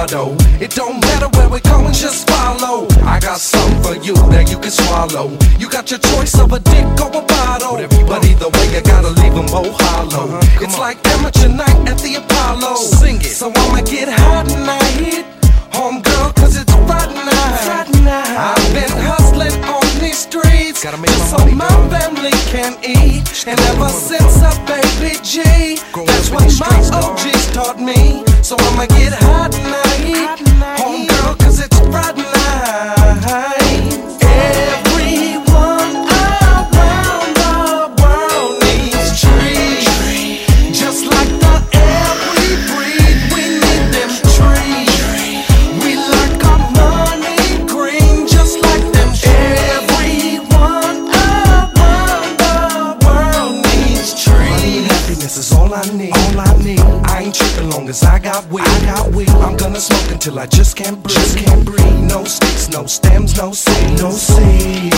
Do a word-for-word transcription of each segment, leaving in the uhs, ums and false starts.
motto. It don't matter where we're going, just follow. I got something for you that you can swallow. You got your choice of a dick or a bottle, but either way you gotta leave them both hollow. Uh-huh, it's on. Like amateur night at the Apollo. Sing it. So I'ma get hot tonight, homegirl, cause it's Friday night. Friday night. I've been hustling on these streets just my so my done. family can eat. And ever since a baby G, Go that's what my O Gs taught me. So I'ma get hot tonight, homegirl, cause it's Friday night. Everyone around the world needs trees, just like the air we breathe. We need them trees. We like our money green, just like them trees. Everyone around the world needs trees. Money and happiness is all I need. All I need. I ain't tripping long as I got weed. I got weed. I'm gonna smoke until I just can't breathe. Just can't breathe. No sticks, no stems, no seeds. No seeds.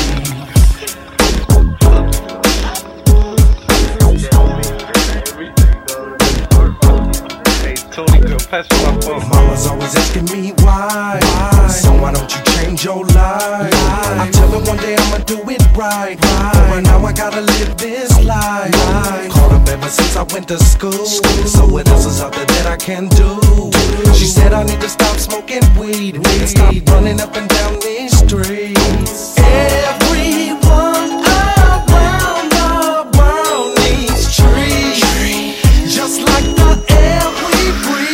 Mama's always asking me why, why? So why don't you change your life? I tell her one day I'ma do it right, right. But right now I gotta live this life. life. Caught up ever since I went to school. school. So what else is out there that I can do? do? She said I need to stop smoking weed, weed and stop running up and down these streets. Everyone around the world needs trees, just like the air we breathe.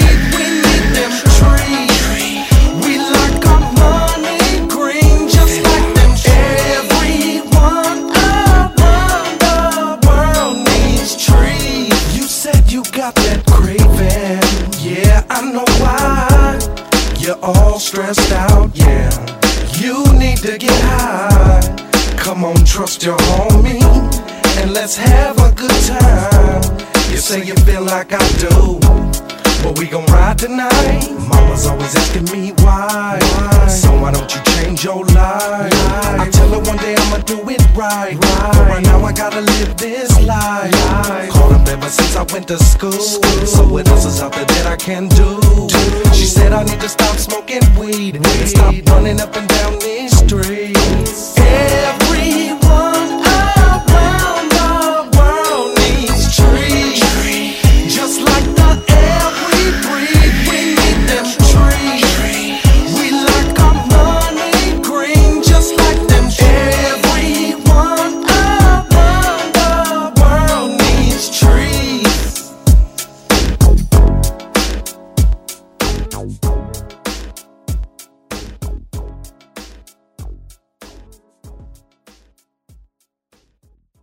You're all stressed out, yeah. You need to get high. Come on, trust your homie, and let's have a good time. You say you feel like I do, but we gon' ride tonight. Mama's always asking me why, why? So why don't you change your life? life? I tell her one day I'ma do it right, right. But right now I gotta live this life. life. Caught up ever since I went to school. school. So what else is out there that I can do? do? She said I need to stop smoking weed, weed. and stop running up and down these streets. Everyone around the world needs trees, just like the air we breathe. We need them trees. We like our money green, just like them trees. Everyone around the world needs trees.